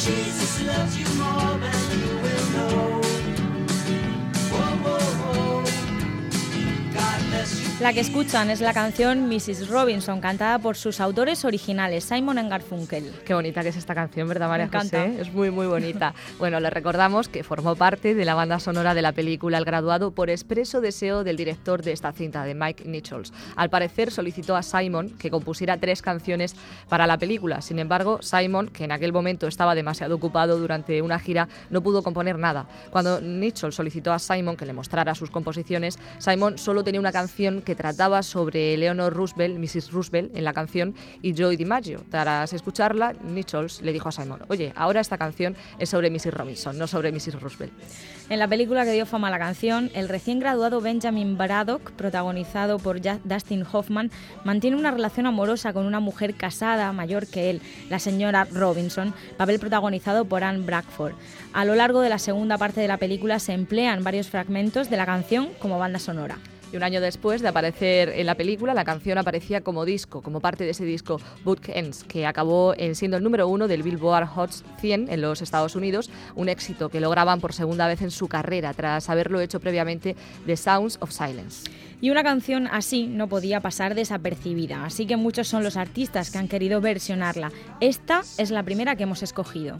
Jesus loves you more than you will know. Whoa, whoa, whoa. God bless you. La que escuchan es la canción Mrs. Robinson, cantada por sus autores originales, Simon & Garfunkel. Qué bonita que es esta canción, ¿verdad, María Me encanta. José? Es muy, muy bonita. Bueno, les recordamos que formó parte de la banda sonora de la película El Graduado por expreso deseo del director de esta cinta, de Mike Nichols. Al parecer solicitó a Simon que compusiera 3 canciones para la película. Sin embargo, Simon, que en aquel momento estaba demasiado ocupado durante una gira, no pudo componer nada. Cuando Nichols solicitó a Simon que le mostrara sus composiciones, Simon solo tenía una canción que trataba sobre Eleanor Roosevelt, Mrs. Roosevelt, en la canción, y Joey DiMaggio. Tras escucharla, Nichols le dijo a Simon: oye, ahora esta canción es sobre Mrs. Robinson, no sobre Mrs. Roosevelt. En la película que dio fama a la canción, el recién graduado Benjamin Braddock, protagonizado por Dustin Hoffman, mantiene una relación amorosa con una mujer casada mayor que él, la señora Robinson, papel protagonizado por Anne Bradford. A lo largo de la segunda parte de la película se emplean varios fragmentos de la canción como banda sonora. Y un año después de aparecer en la película, la canción aparecía como disco, como parte de ese disco Bookends, que acabó siendo el número 1 del Billboard Hot 100 en los Estados Unidos, un éxito que lograban por segunda vez en su carrera, tras haberlo hecho previamente The Sounds of Silence. Y una canción así no podía pasar desapercibida, así que muchos son los artistas que han querido versionarla. Esta es la primera que hemos escogido.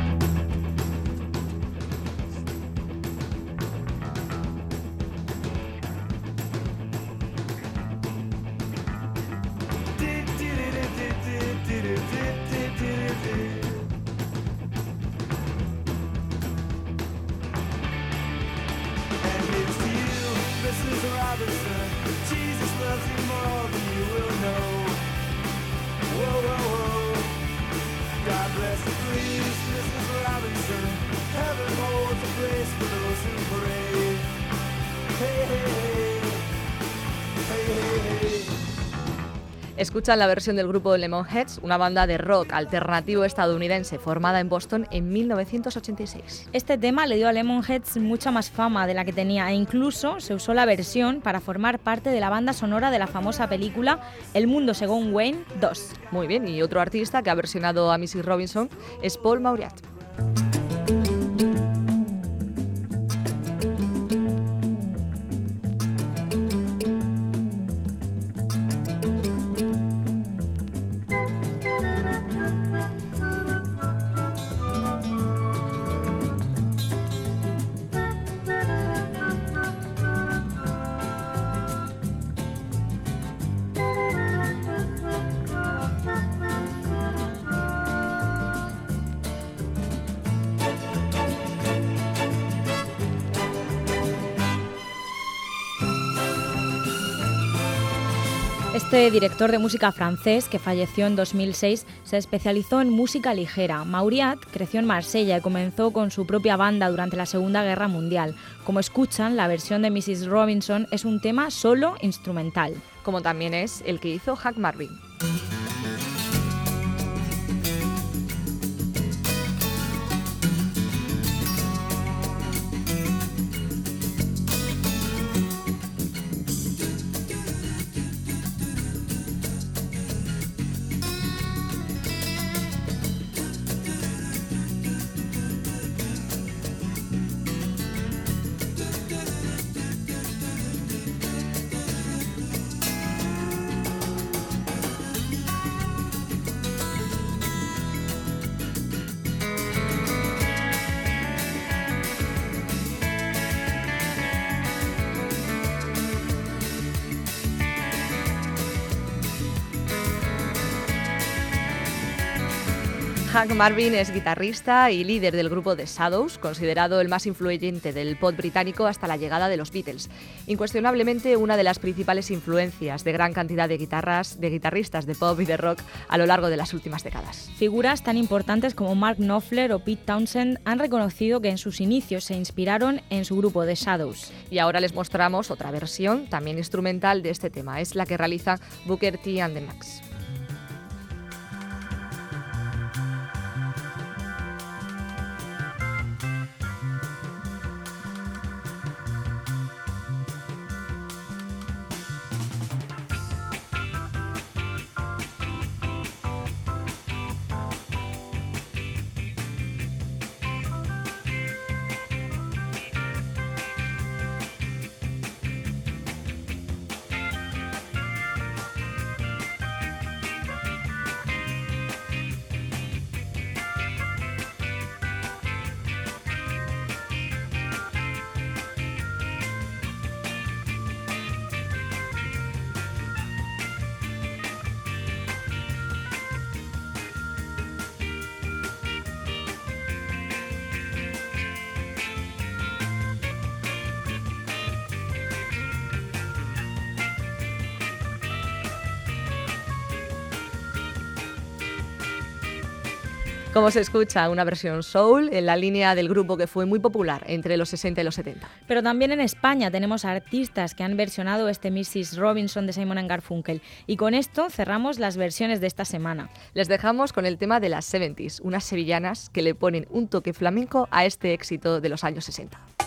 Escuchan la versión del grupo Lemonheads, una banda de rock alternativo estadounidense formada en Boston en 1986. Este tema le dio a Lemonheads mucha más fama de la que tenía e incluso se usó la versión para formar parte de la banda sonora de la famosa película El mundo según Wayne 2. Muy bien, y otro artista que ha versionado a Mrs. Robinson es Paul Mauriat. Este director de música francés, que falleció en 2006, se especializó en música ligera. Mauriat creció en Marsella y comenzó con su propia banda durante la Segunda Guerra Mundial. Como escuchan, la versión de Mrs. Robinson es un tema solo instrumental. Como también es el que hizo Hank Marvin. Hank Marvin es guitarrista y líder del grupo The Shadows, considerado el más influyente del pop británico hasta la llegada de los Beatles. Incuestionablemente una de las principales influencias de gran cantidad de guitarristas de pop y de rock a lo largo de las últimas décadas. Figuras tan importantes como Mark Knopfler o Pete Townshend han reconocido que en sus inicios se inspiraron en su grupo The Shadows. Y ahora les mostramos otra versión, también instrumental, de este tema. Es la que realiza Booker T and the Max. Como se escucha, una versión soul en la línea del grupo que fue muy popular entre los 60 y los 70. Pero también en España tenemos artistas que han versionado este Mrs. Robinson de Simon & Garfunkel. Y con esto cerramos las versiones de esta semana. Les dejamos con el tema de las 70s, unas sevillanas que le ponen un toque flamenco a este éxito de los años 60.